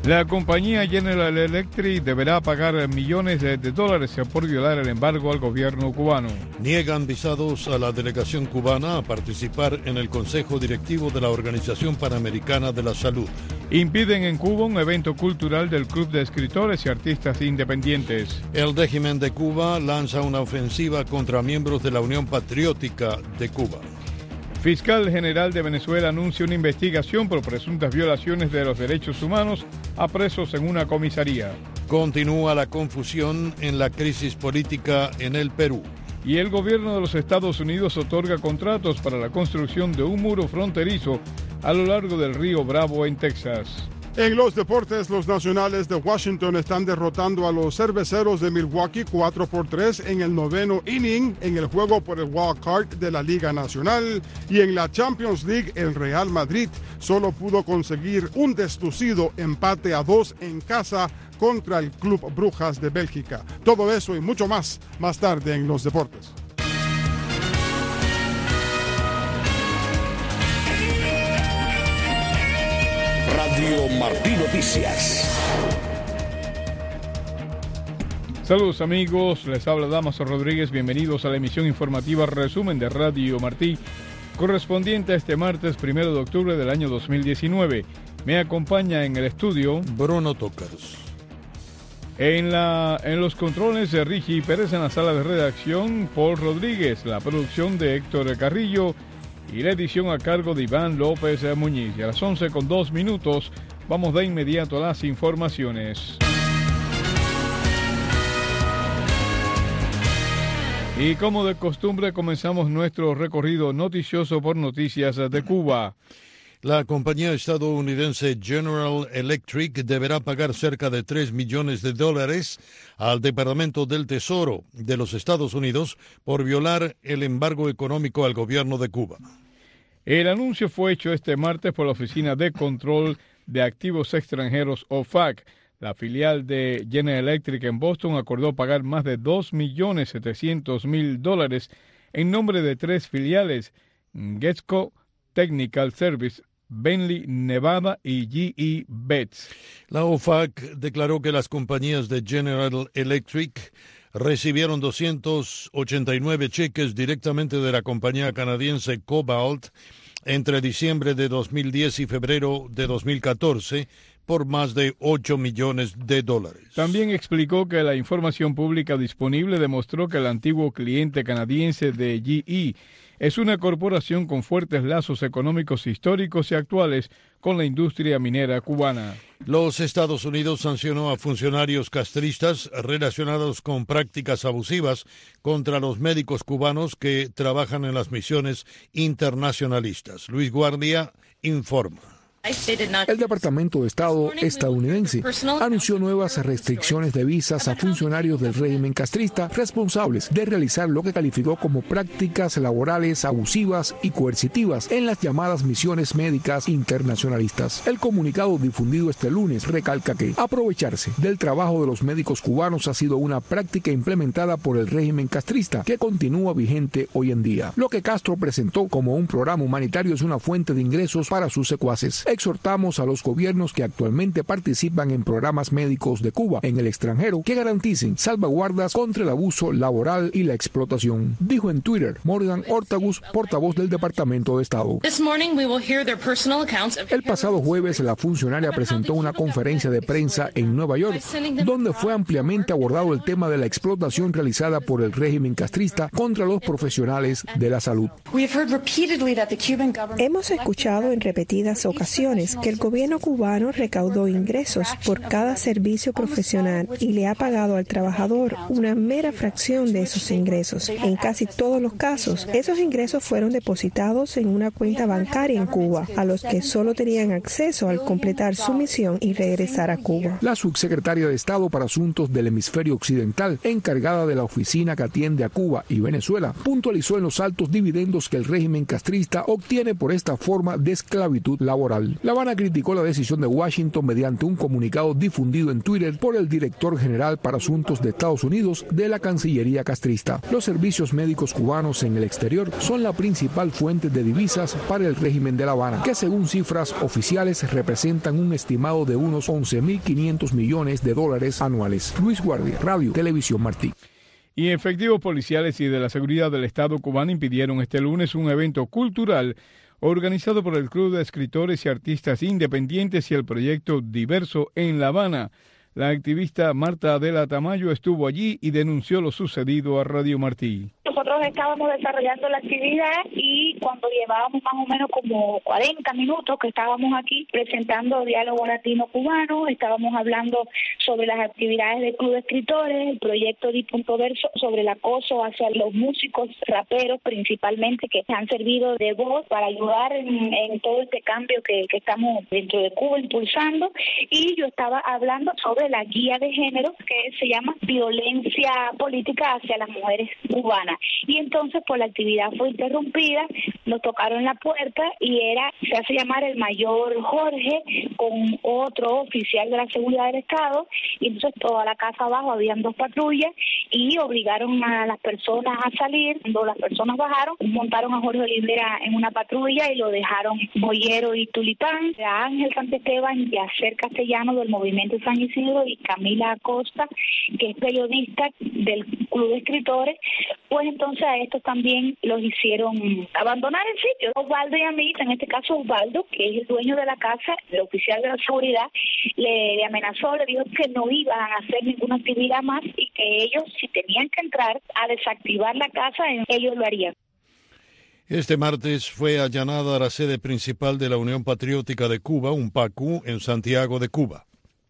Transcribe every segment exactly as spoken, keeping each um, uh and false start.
La compañía General Electric deberá pagar millones de dólares por violar el embargo al gobierno cubano. Niegan visados a la delegación cubana a participar en el Consejo Directivo de la Organización Panamericana de la Salud. Impiden en Cuba un evento cultural del Club de Escritores y Artistas Independientes. El régimen de Cuba lanza una ofensiva contra miembros de la Unión Patriótica de Cuba. Fiscal General de Venezuela anuncia una investigación por presuntas violaciones de los derechos humanos a presos en una comisaría. Continúa la confusión en la crisis política en el Perú. Y el gobierno de los Estados Unidos otorga contratos para la construcción de un muro fronterizo a lo largo del río Bravo en Texas. En los deportes, los Nacionales de Washington están derrotando a los Cerveceros de Milwaukee cuatro por tres en el noveno inning en el juego por el wild card de la Liga Nacional. Y en la Champions League, el Real Madrid solo pudo conseguir un deslucido empate a dos en casa contra el Club Brujas de Bélgica. Todo eso y mucho más, más tarde en los deportes. Radio Martí Noticias. Saludos amigos, les habla Damaso Rodríguez, bienvenidos a la emisión informativa resumen de Radio Martí, correspondiente a este martes primero de octubre del año dos mil diecinueve. Me acompaña en el estudio Bruno Tócaros. En, la, en los controles de Rigi Pérez, en la sala de redacción Paul Rodríguez, la producción de Héctor Carrillo y la edición a cargo de Iván López Muñiz. Y a las once con dos minutos vamos de inmediato a las informaciones. Y como de costumbre comenzamos nuestro recorrido noticioso por noticias de Cuba. La compañía estadounidense General Electric deberá pagar cerca de tres millones de dólares al Departamento del Tesoro de los Estados Unidos por violar el embargo económico al gobierno de Cuba. El anuncio fue hecho este martes por la Oficina de Control de Activos Extranjeros, O F A C. La filial de General Electric en Boston acordó pagar más de dos millones setecientos mil dólares en nombre de tres filiales, Gesco Technical Service, Bentley Nevada y G E Betts. La O F A C declaró que las compañías de General Electric recibieron doscientos ochenta y nueve cheques directamente de la compañía canadiense Cobalt entre diciembre de dos mil diez y febrero de dos mil catorce por más de ocho millones de dólares. También explicó que la información pública disponible demostró que el antiguo cliente canadiense de G E es una corporación con fuertes lazos económicos históricos y actuales con la industria minera cubana. Los Estados Unidos sancionó a funcionarios castristas relacionados con prácticas abusivas contra los médicos cubanos que trabajan en las misiones internacionalistas. Luis Guardia informa. El Departamento de Estado estadounidense anunció nuevas restricciones de visas a funcionarios del régimen castrista responsables de realizar lo que calificó como prácticas laborales abusivas y coercitivas en las llamadas misiones médicas internacionalistas. El comunicado difundido este lunes recalca que aprovecharse del trabajo de los médicos cubanos ha sido una práctica implementada por el régimen castrista que continúa vigente hoy en día. Lo que Castro presentó como un programa humanitario es una fuente de ingresos para sus secuaces. Exhortamos a los gobiernos que actualmente participan en programas médicos de Cuba en el extranjero que garanticen salvaguardas contra el abuso laboral y la explotación, dijo en Twitter Morgan Ortagus, portavoz del Departamento de Estado. El pasado jueves, la funcionaria presentó una conferencia de prensa en Nueva York, donde fue ampliamente abordado el tema de la explotación realizada por el régimen castrista contra los profesionales de la salud. Hemos escuchado en repetidas ocasiones que el gobierno cubano recaudó ingresos por cada servicio profesional y le ha pagado al trabajador una mera fracción de esos ingresos. En casi todos los casos, esos ingresos fueron depositados en una cuenta bancaria en Cuba, a los que solo tenían acceso al completar su misión y regresar a Cuba. La subsecretaria de Estado para Asuntos del Hemisferio Occidental, encargada de la oficina que atiende a Cuba y Venezuela, puntualizó en los altos dividendos que el régimen castrista obtiene por esta forma de esclavitud laboral. mundial. La Habana criticó la decisión de Washington mediante un comunicado difundido en Twitter por el director general para Asuntos de Estados Unidos de la Cancillería castrista. Los servicios médicos cubanos en el exterior son la principal fuente de divisas para el régimen de La Habana, que según cifras oficiales representan un estimado de unos once mil quinientos millones de dólares anuales. Luis Guardia, Radio Televisión Martí. Y efectivos policiales y de la seguridad del Estado cubano impidieron este lunes un evento cultural organizado por el Club de Escritores y Artistas Independientes y el Proyecto Diverso en La Habana. La activista Marta Adela Tamayo estuvo allí y denunció lo sucedido a Radio Martí. Nosotros estábamos desarrollando la actividad y cuando llevábamos más o menos como cuarenta minutos que estábamos aquí presentando Diálogo Latino-Cubano, estábamos hablando sobre las actividades del Club de Escritores, el proyecto Diverso, sobre el acoso hacia los músicos, raperos principalmente, que han servido de voz para ayudar en, en todo este cambio que, que estamos dentro de Cuba impulsando. Y yo estaba hablando sobre la guía de género que se llama Violencia Política hacia las Mujeres Cubanas. Y entonces pues la actividad fue interrumpida, nos tocaron la puerta y era, se hace llamar el mayor Jorge con otro oficial de la seguridad del Estado, y entonces toda la casa abajo habían dos patrullas y obligaron a las personas a salir. Cuando las personas bajaron, montaron a Jorge Olivera en una patrulla y lo dejaron Boyero y Tulipán, a Ángel Santesteban y a Ser Castellano del Movimiento San Isidro y Camila Acosta, que es periodista del Club de Escritores. Pues entonces a estos también los hicieron abandonar el sitio. Osvaldo y Amita, en este caso Osvaldo, que es el dueño de la casa, el oficial de la seguridad, le, le amenazó, le dijo que no iban a hacer ninguna actividad más y que ellos, si tenían que entrar a desactivar la casa, ellos lo harían. Este martes fue allanada la sede principal de la Unión Patriótica de Cuba, UNPACU, en Santiago de Cuba.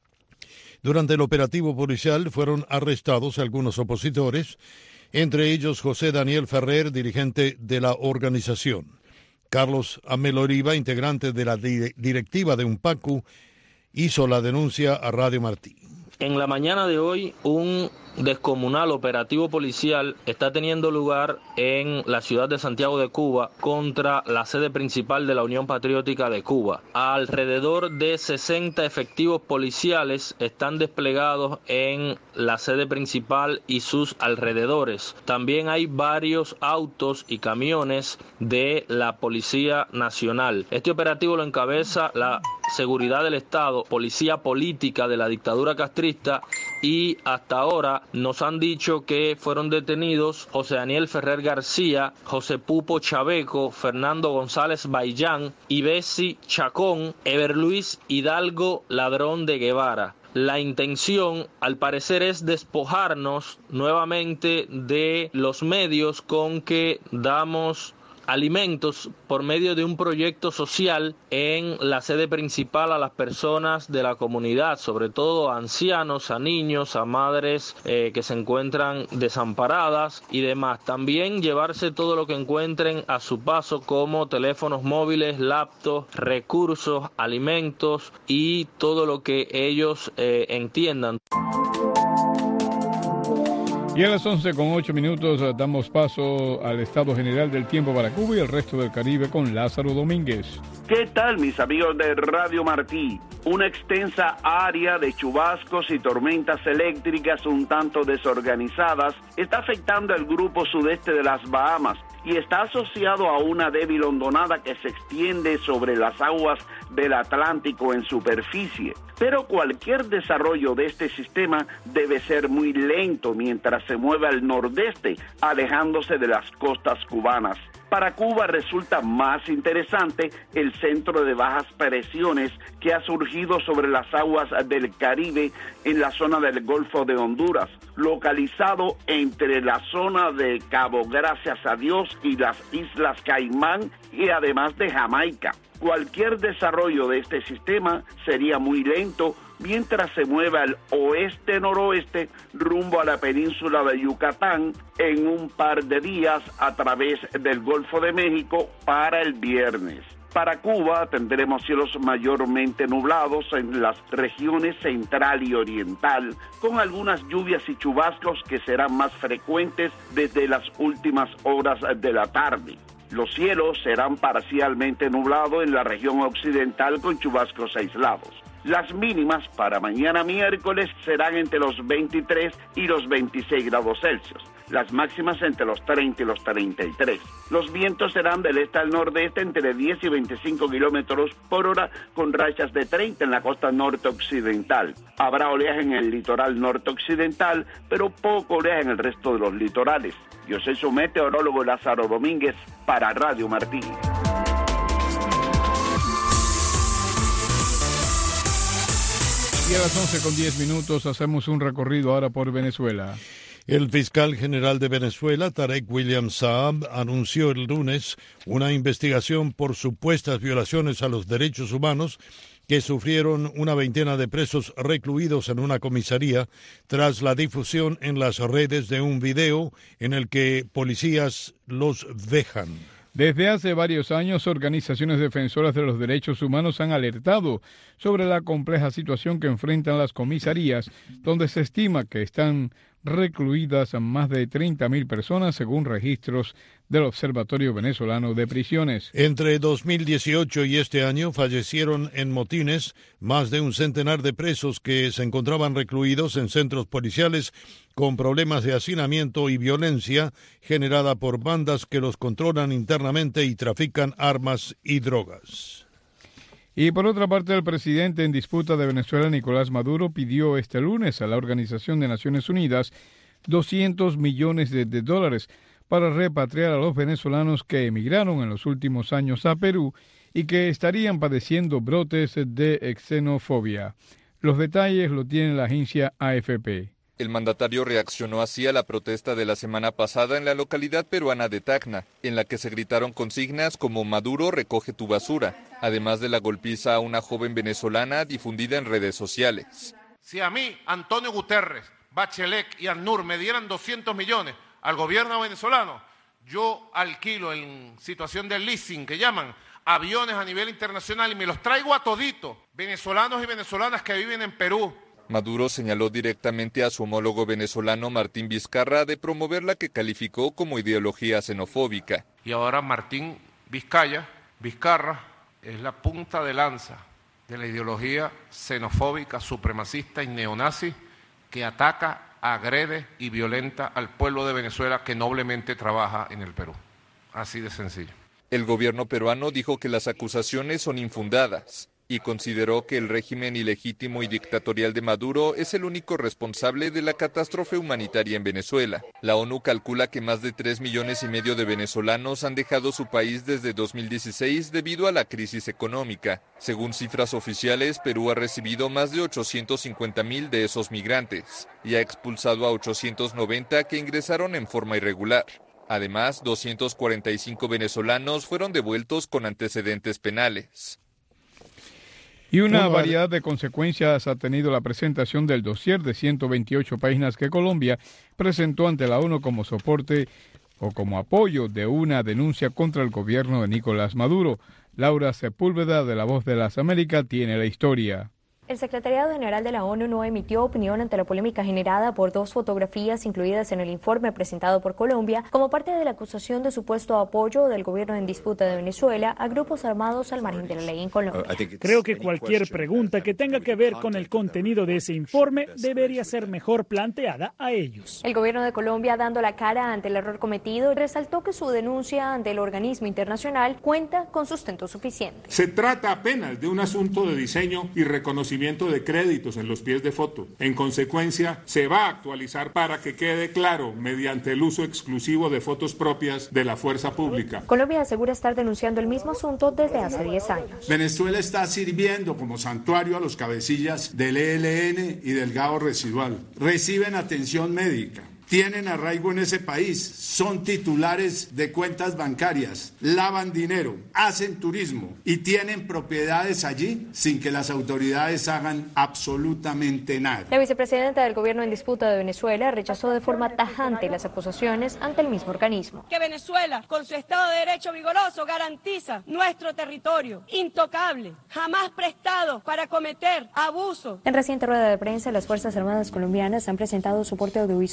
Durante el operativo policial fueron arrestados algunos opositores, entre ellos José Daniel Ferrer, dirigente de la organización. Carlos Amel Oliva, integrante de la directiva de UNPACU, hizo la denuncia a Radio Martí. En la mañana de hoy, un descomunal operativo policial está teniendo lugar en la ciudad de Santiago de Cuba contra la sede principal de la Unión Patriótica de Cuba. Alrededor de sesenta efectivos policiales están desplegados en la sede principal y sus alrededores. También hay varios autos y camiones de la Policía Nacional. Este operativo lo encabeza la Seguridad del Estado, Policía Política de la dictadura castrista, y hasta ahora nos han dicho que fueron detenidos José Daniel Ferrer García, José Pupo Chaveco, Fernando González Baillán, Ibesi Chacón, Eber Luis Hidalgo Ladrón de Guevara. La intención, al parecer, es despojarnos nuevamente de los medios con que damos alimentos por medio de un proyecto social en la sede principal a las personas de la comunidad, sobre todo a ancianos, a niños, a madres eh, que se encuentran desamparadas y demás. También llevarse todo lo que encuentren a su paso, como teléfonos móviles, laptops, recursos, alimentos y todo lo que ellos eh, entiendan. Y a las once con ocho minutos damos paso al estado general del tiempo para Cuba y el resto del Caribe con Lázaro Domínguez. ¿Qué tal, mis amigos de Radio Martí? Una extensa área de chubascos y tormentas eléctricas un tanto desorganizadas está afectando el grupo sudeste de las Bahamas y está asociado a una débil hondonada que se extiende sobre las aguas del Atlántico en superficie. Pero cualquier desarrollo de este sistema debe ser muy lento mientras se mueve al nordeste, alejándose de las costas cubanas. Para Cuba resulta más interesante el centro de bajas presiones que ha surgido sobre las aguas del Caribe en la zona del Golfo de Honduras, localizado entre la zona de Cabo Gracias a Dios y las Islas Caimán y además de Jamaica. Cualquier desarrollo de este sistema sería muy lento mientras se mueve al oeste-noroeste rumbo a la península de Yucatán en un par de días a través del Golfo de México para el viernes. Para Cuba tendremos cielos mayormente nublados en las regiones central y oriental, con algunas lluvias y chubascos que serán más frecuentes desde las últimas horas de la tarde. Los cielos serán parcialmente nublados en la región occidental con chubascos aislados. Las mínimas para mañana miércoles serán entre los veintitrés y los veintiséis grados Celsius. Las máximas entre los treinta y los treinta y tres. Los vientos serán del este al nordeste entre diez y veinticinco kilómetros por hora, con rachas de treinta en la costa norte occidental. Habrá oleaje en el litoral norte occidental, pero poco oleaje en el resto de los litorales. Yo soy su meteorólogo Lázaro Domínguez para Radio Martí. Y a las once con diez minutos hacemos un recorrido ahora por Venezuela. El fiscal general de Venezuela, Tarek William Saab, anunció el lunes una investigación por supuestas violaciones a los derechos humanos que sufrieron una veintena de presos recluidos en una comisaría tras la difusión en las redes de un video en el que policías los vejan. Desde hace varios años, organizaciones defensoras de los derechos humanos han alertado sobre la compleja situación que enfrentan las comisarías, donde se estima que están recluidas a más de treinta mil personas, según registros del Observatorio Venezolano de Prisiones. Entre dos mil dieciocho y este año fallecieron en motines más de un centenar de presos que se encontraban recluidos en centros policiales con problemas de hacinamiento y violencia generada por bandas que los controlan internamente y trafican armas y drogas. Y por otra parte, el presidente en disputa de Venezuela, Nicolás Maduro, pidió este lunes a la Organización de Naciones Unidas doscientos millones de, de dólares para repatriar a los venezolanos que emigraron en los últimos años a Perú y que estarían padeciendo brotes de xenofobia. Los detalles lo tiene la agencia A F P. El mandatario reaccionó así a la protesta de la semana pasada en la localidad peruana de Tacna, en la que se gritaron consignas como Maduro recoge tu basura, además de la golpiza a una joven venezolana difundida en redes sociales. Si a mí, Antonio Guterres, Bachelet y ANUR me dieran doscientos millones al gobierno venezolano, yo alquilo en situación de leasing, que llaman, aviones a nivel internacional y me los traigo a toditos, venezolanos y venezolanas que viven en Perú. Maduro señaló directamente a su homólogo venezolano Martín Vizcarra de promover la que calificó como ideología xenofóbica. Y ahora Martín Vizcaya, Vizcarra, es la punta de lanza de la ideología xenofóbica, supremacista y neonazi que ataca, agrede y violenta al pueblo de Venezuela que noblemente trabaja en el Perú. Así de sencillo. El gobierno peruano dijo que las acusaciones son infundadas y consideró que el régimen ilegítimo y dictatorial de Maduro es el único responsable de la catástrofe humanitaria en Venezuela. La ONU calcula que más de tres millones y medio de venezolanos han dejado su país desde dos mil dieciséis debido a la crisis económica. Según cifras oficiales, Perú ha recibido más de ochocientos cincuenta mil de esos migrantes y ha expulsado a ochocientos noventa que ingresaron en forma irregular. Además, doscientos cuarenta y cinco venezolanos fueron devueltos con antecedentes penales. Y una variedad de consecuencias ha tenido la presentación del dossier de ciento veintiocho páginas que Colombia presentó ante la ONU como soporte o como apoyo de una denuncia contra el gobierno de Nicolás Maduro. Laura Sepúlveda, de La Voz de las Américas, tiene la historia. El Secretariado General de la ONU no emitió opinión ante la polémica generada por dos fotografías incluidas en el informe presentado por Colombia como parte de la acusación de supuesto apoyo del gobierno en disputa de Venezuela a grupos armados al margen de la ley en Colombia. Creo que cualquier pregunta que tenga que ver con el contenido de ese informe debería ser mejor planteada a ellos. El gobierno de Colombia, dando la cara ante el error cometido, resaltó que su denuncia ante el organismo internacional cuenta con sustento suficiente. Se trata apenas de un asunto de diseño y reconocimiento de créditos en los pies de foto. En consecuencia, se va a actualizar para que quede claro mediante el uso exclusivo de fotos propias de la fuerza pública. Colombia asegura estar denunciando el mismo asunto desde hace diez años. Venezuela está sirviendo como santuario a los cabecillas del E L N y del Gao Residual. Reciben atención médica. Tienen arraigo en ese país, son titulares de cuentas bancarias, lavan dinero, hacen turismo y tienen propiedades allí sin que las autoridades hagan absolutamente nada. La vicepresidenta del gobierno en disputa de Venezuela rechazó de forma tajante las acusaciones ante el mismo organismo. Que Venezuela, con su Estado de Derecho vigoroso, garantiza nuestro territorio intocable, jamás prestado para cometer abusos. En reciente rueda de prensa, las Fuerzas Armadas colombianas han presentado soporte audiovisual que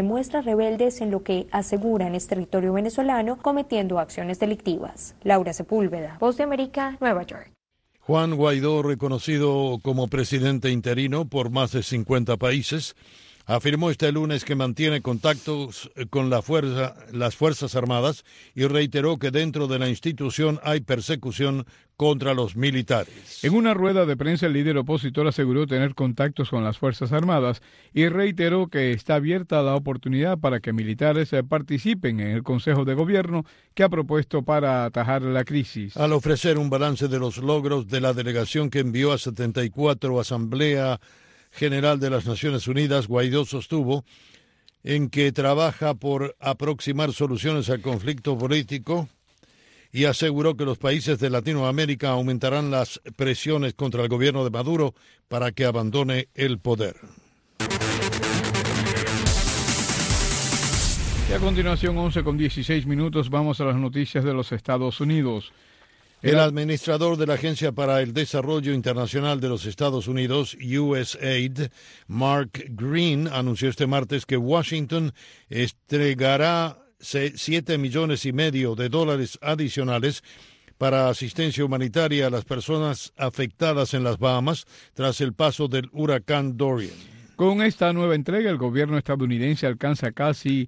se muestra rebeldes en lo que aseguran es territorio venezolano, cometiendo acciones delictivas. Laura Sepúlveda, Voz de América, Nueva York. Juan Guaidó, reconocido como presidente interino por más de cincuenta países, afirmó este lunes que mantiene contactos con la fuerza, las Fuerzas Armadas y reiteró que dentro de la institución hay persecución contra los militares. En una rueda de prensa, el líder opositor aseguró tener contactos con las Fuerzas Armadas y reiteró que está abierta la oportunidad para que militares participen en el Consejo de Gobierno que ha propuesto para atajar la crisis. Al ofrecer un balance de los logros de la delegación que envió a setenta y cuatro Asamblea General de las Naciones Unidas, Guaidó sostuvo en que trabaja por aproximar soluciones al conflicto político y aseguró que los países de Latinoamérica aumentarán las presiones contra el gobierno de Maduro para que abandone el poder. Y a continuación, once con dieciséis minutos, vamos a las noticias de los Estados Unidos. El administrador de la Agencia para el Desarrollo Internacional de los Estados Unidos, U S A I D, Mark Green, anunció este martes que Washington entregará siete millones y medio de dólares adicionales para asistencia humanitaria a las personas afectadas en las Bahamas tras el paso del huracán Dorian. Con esta nueva entrega, el gobierno estadounidense alcanza casi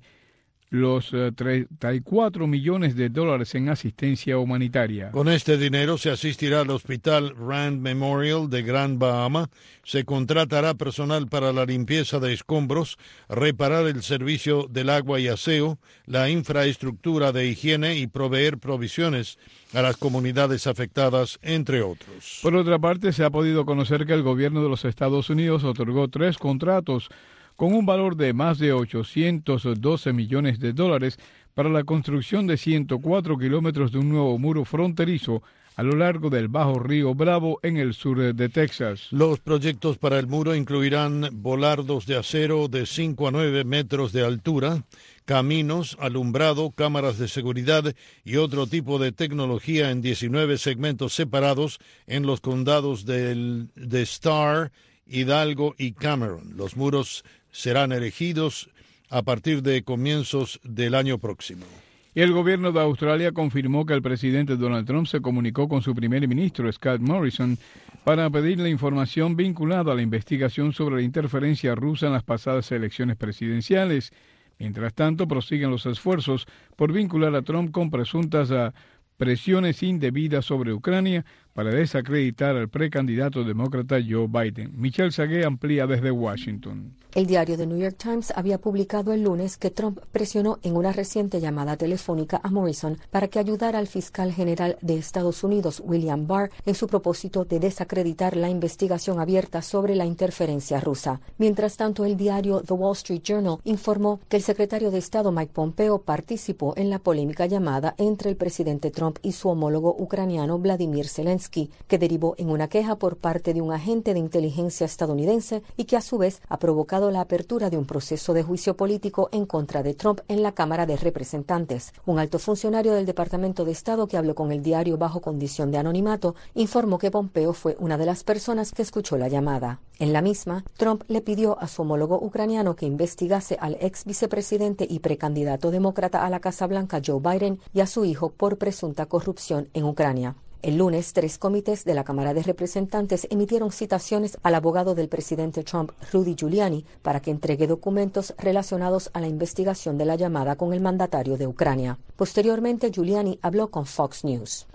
los uh, treinta y cuatro millones de dólares en asistencia humanitaria. Con este dinero se asistirá al Hospital Rand Memorial de Gran Bahama, se contratará personal para la limpieza de escombros, reparar el servicio del agua y aseo, la infraestructura de higiene y proveer provisiones a las comunidades afectadas, entre otros. Por otra parte, se ha podido conocer que el gobierno de los Estados Unidos otorgó tres contratos con un valor de más de ochocientos doce millones de dólares para la construcción de ciento cuatro kilómetros de un nuevo muro fronterizo a lo largo del Bajo Río Bravo en el sur de Texas. Los proyectos para el muro incluirán volardos de acero de cinco a nueve metros de altura, caminos, alumbrado, cámaras de seguridad y otro tipo de tecnología en diecinueve segmentos separados en los condados del, de Starr, Hidalgo y Cameron. Los muros serán erigidos a partir de comienzos del año próximo. Y el gobierno de Australia confirmó que el presidente Donald Trump se comunicó con su primer ministro, Scott Morrison, para pedirle información vinculada a la investigación sobre la interferencia rusa en las pasadas elecciones presidenciales. Mientras tanto, prosiguen los esfuerzos por vincular a Trump con presuntas a presiones indebidas sobre Ucrania para desacreditar al precandidato demócrata Joe Biden. Michelle Sagué amplía desde Washington. El diario The New York Times había publicado el lunes que Trump presionó en una reciente llamada telefónica a Morrison para que ayudara al fiscal general de Estados Unidos, William Barr, en su propósito de desacreditar la investigación abierta sobre la interferencia rusa. Mientras tanto, el diario The Wall Street Journal informó que el secretario de Estado Mike Pompeo participó en la polémica llamada entre el presidente Trump y su homólogo ucraniano Vladimir Zelensky, que derivó en una queja por parte de un agente de inteligencia estadounidense y que a su vez ha provocado la apertura de un proceso de juicio político en contra de Trump en la Cámara de Representantes. Un alto funcionario del Departamento de Estado que habló con el diario bajo condición de anonimato informó que Pompeo fue una de las personas que escuchó la llamada. En la misma, Trump le pidió a su homólogo ucraniano que investigase al ex vicepresidente y precandidato demócrata a la Casa Blanca Joe Biden y a su hijo por presunta corrupción en Ucrania. El lunes, tres comités de la Cámara de Representantes emitieron citaciones al abogado del presidente Trump, Rudy Giuliani, para que entregue documentos relacionados a la investigación de la llamada con el mandatario de Ucrania. Posteriormente, Giuliani habló con Fox News.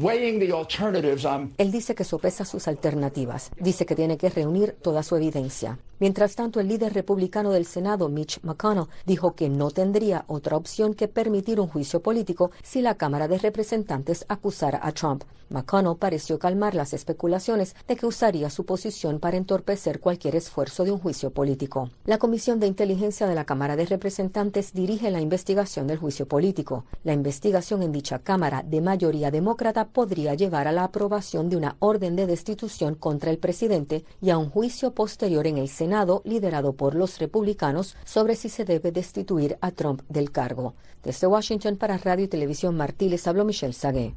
Él dice que sopesa sus alternativas, dice que tiene que reunir toda su evidencia. Mientras tanto, el líder republicano del Senado, Mitch McConnell, dijo que no tendría otra opción que permitir un juicio político si la Cámara de Representantes acusara a Trump. McConnell pareció calmar las especulaciones de que usaría su posición para entorpecer cualquier esfuerzo de un juicio político. La Comisión de Inteligencia de la Cámara de Representantes dirige la investigación del juicio político. La investigación en dicha Cámara, de mayoría demócrata, podría llevar a la aprobación de una orden de destitución contra el presidente y a un juicio posterior en el Senado, liderado por los republicanos, sobre si se debe destituir a Trump del cargo. Desde Washington para Radio y Televisión Martí les habló Michelle Sagué.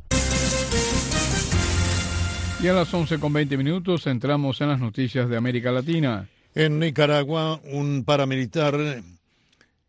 Y a las once con veinte minutos entramos en las noticias de América Latina. En Nicaragua, un paramilitar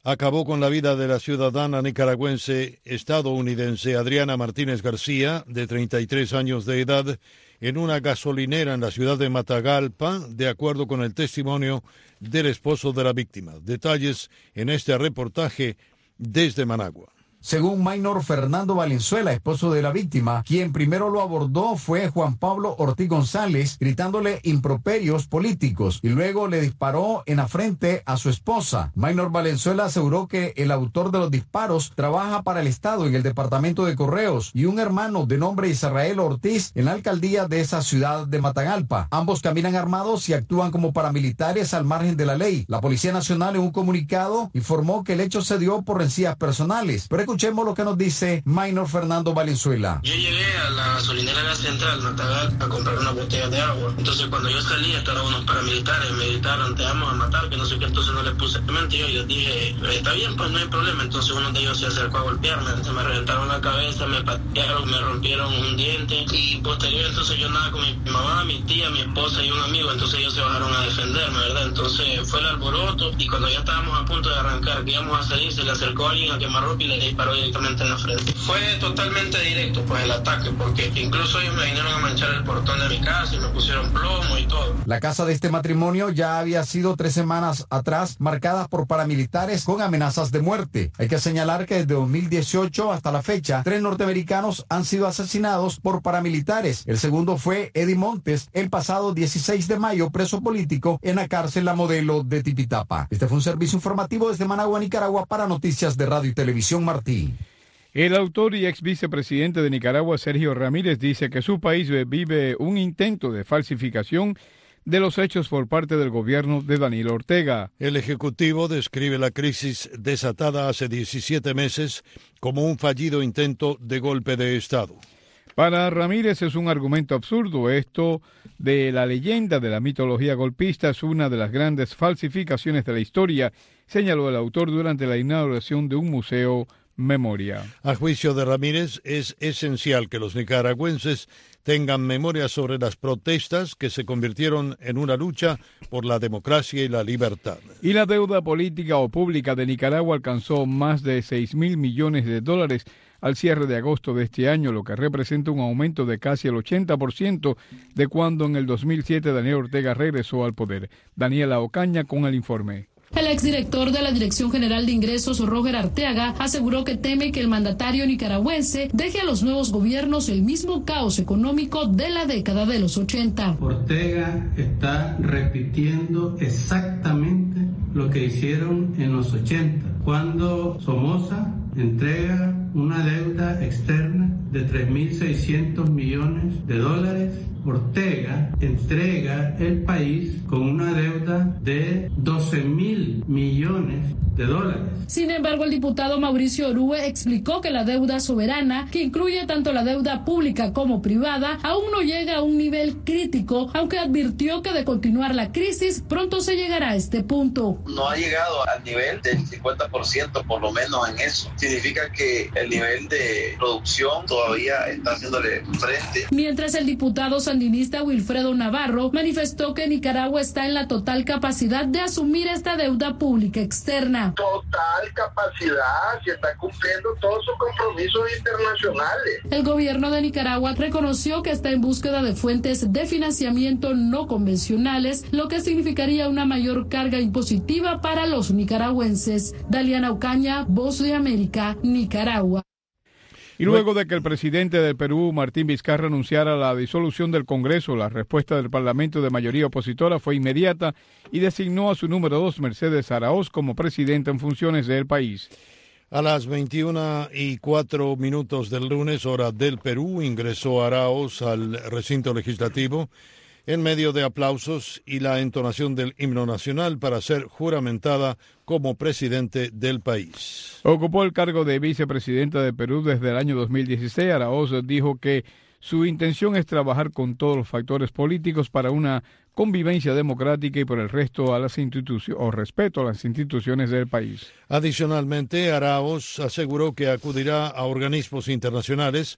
acabó con la vida de la ciudadana nicaragüense estadounidense Adriana Martínez García, de treinta y tres años de edad, en una gasolinera en la ciudad de Matagalpa, de acuerdo con el testimonio del esposo de la víctima. Detalles en este reportaje desde Managua. Según Maynor Fernando Valenzuela, esposo de la víctima, quien primero lo abordó fue Juan Pablo Ortiz González, gritándole improperios políticos, y luego le disparó en la frente a su esposa. Maynor Valenzuela aseguró que el autor de los disparos trabaja para el Estado en el Departamento de Correos y un hermano de nombre Israel Ortiz en la alcaldía de esa ciudad de Matagalpa. Ambos caminan armados y actúan como paramilitares al margen de la ley. La Policía Nacional en un comunicado informó que el hecho se dio por rencillas personales. Pero escuchemos lo que nos dice Maynor Fernando Valenzuela. Yo llegué a la gasolinera de la central, Matagalpa, a comprar una botella de agua. Entonces cuando yo salí, estaban unos paramilitares, me gritaron, te vamos a matar, que no sé qué, entonces no les puse mente. Yo les dije, está bien, pues no hay problema. Entonces uno de ellos se acercó a golpearme, se me reventaron la cabeza, me patearon, me rompieron un diente, y posterior entonces yo nada con mi mamá, mi tía, mi esposa y un amigo, entonces ellos se bajaron a defenderme, ¿verdad? Entonces fue el alboroto, y cuando ya estábamos a punto de arrancar, que íbamos a salir, se le acercó alguien a quemarropa y le disparó directamente en la frente. Fue totalmente directo pues el ataque, porque incluso ellos me vinieron a manchar el portón de mi casa y me pusieron plomo y todo. La casa de este matrimonio ya había sido tres semanas atrás marcada por paramilitares con amenazas de muerte. Hay que señalar que desde dos mil dieciocho hasta la fecha, tres norteamericanos han sido asesinados por paramilitares. El segundo fue Eddie Montes, el pasado dieciséis de mayo, preso político en la cárcel La Modelo de Tipitapa. Este fue un servicio informativo desde Managua, Nicaragua, para Noticias de Radio y Televisión Martí. El autor y ex vicepresidente de Nicaragua, Sergio Ramírez, dice que su país vive un intento de falsificación de los hechos por parte del gobierno de Daniel Ortega. El Ejecutivo describe la crisis desatada hace diecisiete meses como un fallido intento de golpe de Estado. Para Ramírez es un argumento absurdo. Esto de la leyenda de la mitología golpista es una de las grandes falsificaciones de la historia, señaló el autor durante la inauguración de un museo memoria. A juicio de Ramírez, es esencial que los nicaragüenses tengan memoria sobre las protestas que se convirtieron en una lucha por la democracia y la libertad. Y la deuda política o pública de Nicaragua alcanzó más de seis mil millones de dólares al cierre de agosto de este año, lo que representa un aumento de casi el ochenta por ciento de cuando en el dos mil siete Daniel Ortega regresó al poder. Daniela Ocaña con el informe. El exdirector de la Dirección General de Ingresos, Roger Arteaga, aseguró que teme que el mandatario nicaragüense deje a los nuevos gobiernos el mismo caos económico de la década de los ochenta. Ortega está repitiendo exactamente lo que hicieron en los ochenta, cuando Somoza entrega una deuda externa de tres mil seiscientos millones de dólares. Ortega entrega el país con una deuda de doce mil millones de dólares. Sin embargo, el diputado Mauricio Orue explicó que la deuda soberana, que incluye tanto la deuda pública como privada, aún no llega a un nivel crítico, aunque advirtió que de continuar la crisis, pronto se llegará a este punto. No ha llegado al nivel del cincuenta por ciento, por lo menos en eso. Significa que el nivel de producción todavía está haciéndole frente. Mientras el diputado sandinista Wilfredo Navarro manifestó que Nicaragua está en la total capacidad de asumir esta deuda pública externa. Total capacidad, se está cumpliendo todos sus compromisos internacionales. El gobierno de Nicaragua reconoció que está en búsqueda de fuentes de financiamiento no convencionales, lo que significaría una mayor carga impositiva para los nicaragüenses. Daliana Ocaña, Voz de América, Nicaragua. Y luego de que el presidente del Perú, Martín Vizcarra, anunciara la disolución del Congreso, la respuesta del Parlamento de mayoría opositora fue inmediata y designó a su número dos, Mercedes Araoz, como presidenta en funciones del país. A las veintiuna y cuatro minutos del lunes, hora del Perú, ingresó Araoz al recinto legislativo en medio de aplausos y la entonación del himno nacional para ser juramentada como presidente del país. Ocupó el cargo de vicepresidenta de Perú desde el año dos mil dieciséis. Araoz dijo que su intención es trabajar con todos los factores políticos para una convivencia democrática y por el resto a las instituciones o respeto a las instituciones del país. Adicionalmente, Araoz aseguró que acudirá a organismos internacionales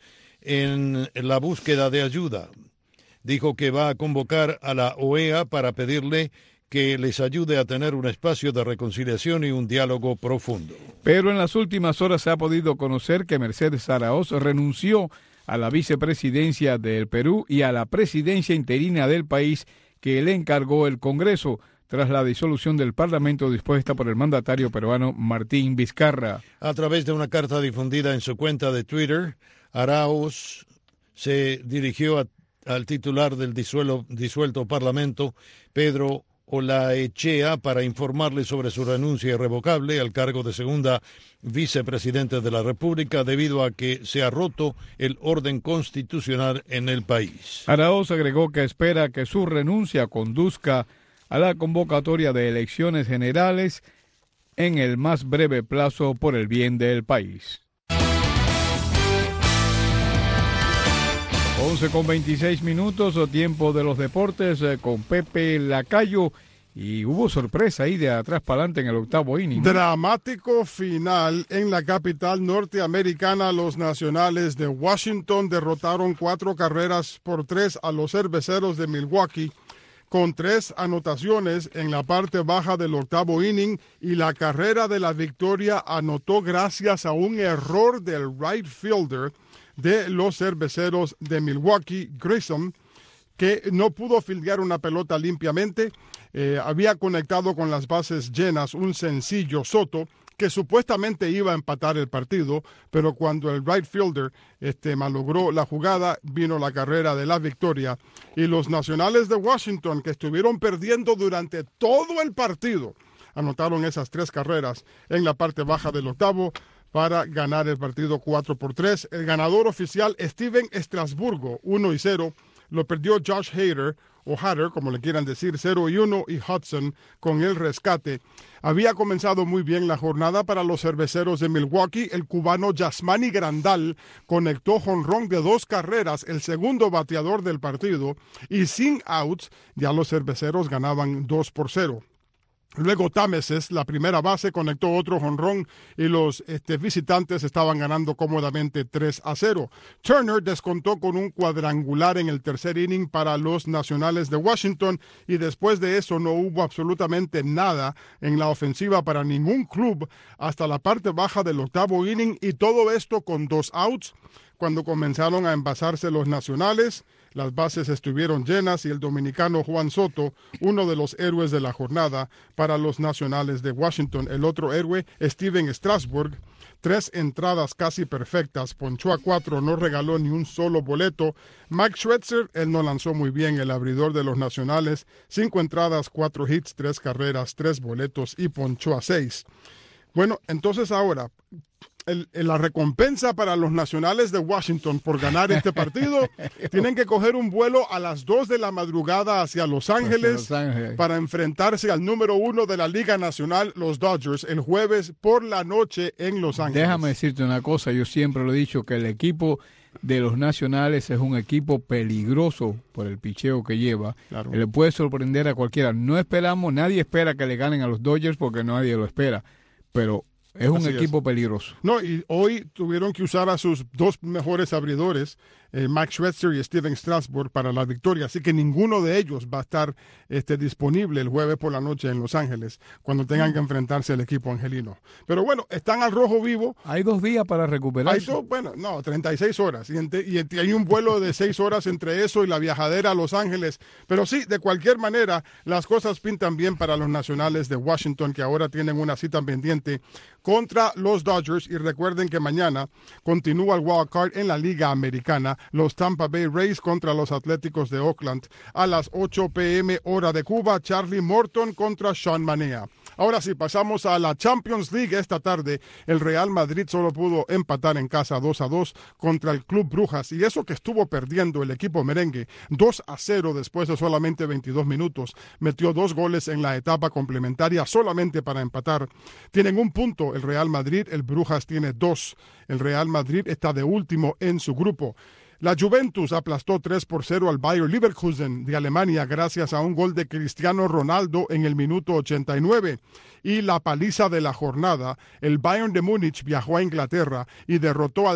en la búsqueda de ayuda. Dijo que va a convocar a la O E A para pedirle que les ayude a tener un espacio de reconciliación y un diálogo profundo. Pero en las últimas horas se ha podido conocer que Mercedes Araoz renunció a la vicepresidencia del Perú y a la presidencia interina del país que le encargó el Congreso tras la disolución del Parlamento dispuesta por el mandatario peruano Martín Vizcarra. A través de una carta difundida en su cuenta de Twitter, Araoz se dirigió a, al titular del disuelo, disuelto Parlamento, Pedro Olaechea, para informarle sobre su renuncia irrevocable al cargo de segunda vicepresidente de la República debido a que se ha roto el orden constitucional en el país. Araoz agregó que espera que su renuncia conduzca a la convocatoria de elecciones generales en el más breve plazo por el bien del país. once con veintiséis minutos, o tiempo de los deportes eh, con Pepe Lacayo. Y hubo sorpresa ahí de atrás para adelante en el octavo inning. Dramático final en la capital norteamericana. Los Nacionales de Washington derrotaron cuatro carreras por tres a los Cerveceros de Milwaukee, con tres anotaciones en la parte baja del octavo inning, y la carrera de la victoria anotó gracias a un error del right fielder de los Cerveceros de Milwaukee, Grissom, que no pudo fildear una pelota limpiamente. Eh, había conectado con las bases llenas un sencillo Soto que supuestamente iba a empatar el partido, pero cuando el right fielder este, malogró la jugada, vino la carrera de la victoria, y los Nacionales de Washington, que estuvieron perdiendo durante todo el partido, anotaron esas tres carreras en la parte baja del octavo para ganar el partido cuatro por tres. El ganador oficial, Steven Strasburgo, uno y cero, lo perdió Josh Hader, o Hader, como le quieran decir, cero y uno, y Hudson con el rescate. Había comenzado muy bien la jornada para los Cerveceros de Milwaukee. El cubano Yasmani Grandal conectó jonrón de dos carreras, el segundo bateador del partido, y sin outs, ya los Cerveceros ganaban dos por cero. Luego Támesis, la primera base, conectó otro jonrón y los este, visitantes estaban ganando cómodamente tres a cero. Turner descontó con un cuadrangular en el tercer inning para los Nacionales de Washington, y después de eso no hubo absolutamente nada en la ofensiva para ningún club hasta la parte baja del octavo inning, y todo esto con dos outs. Cuando comenzaron a envasarse los Nacionales, las bases estuvieron llenas y el dominicano Juan Soto, uno de los héroes de la jornada para los Nacionales de Washington. El otro héroe, Steven Strasburg, tres entradas casi perfectas, ponchó a cuatro, no regaló ni un solo boleto. Mike Schweitzer, él no lanzó muy bien, el abridor de los Nacionales, cinco entradas, cuatro hits, tres carreras, tres boletos y ponchó a seis. Bueno, entonces ahora, El, la recompensa para los Nacionales de Washington por ganar este partido, tienen que coger un vuelo a las dos de la madrugada hacia Los Ángeles, hacia Los Ángeles para enfrentarse al número uno de la Liga Nacional, los Dodgers, el jueves por la noche en Los Ángeles. Déjame decirte una cosa, yo siempre lo he dicho, que el equipo de los Nacionales es un equipo peligroso por el picheo que lleva. Claro. Le puede sorprender a cualquiera. No esperamos, nadie espera que le ganen a los Dodgers porque nadie lo espera, pero es un Así equipo es. peligroso. No, y hoy tuvieron que usar a sus dos mejores abridores, eh, Max Schweitzer y Steven Strasburg, para la victoria. Así que ninguno de ellos va a estar este, disponible el jueves por la noche en Los Ángeles, cuando tengan que enfrentarse al equipo angelino. Pero bueno, están al rojo vivo. Hay dos días para recuperarse. Hay dos, bueno, no, treinta y seis horas. Y, ente, y ente, hay un vuelo de seis horas entre eso y la viajadera a Los Ángeles. Pero sí, de cualquier manera, las cosas pintan bien para los Nacionales de Washington, que ahora tienen una cita pendiente contra los Dodgers, y recuerden que mañana continúa el wild card en la Liga Americana, los Tampa Bay Rays contra los Atléticos de Oakland a las ocho p m hora de Cuba, Charlie Morton contra Sean Manaea. Ahora sí, pasamos a la Champions League esta tarde. El Real Madrid solo pudo empatar en casa dos a dos contra el Club Brujas, y eso que estuvo perdiendo el equipo merengue dos a cero después de solamente veintidós minutos. Metió dos goles en la etapa complementaria solamente para empatar. Tienen un punto el Real Madrid, el Brujas tiene dos. El Real Madrid está de último en su grupo. La Juventus aplastó tres por cero al Bayer Leverkusen de Alemania gracias a un gol de Cristiano Ronaldo en el minuto ochenta y nueve. Y la paliza de la jornada, el Bayern de Múnich viajó a Inglaterra y derrotó al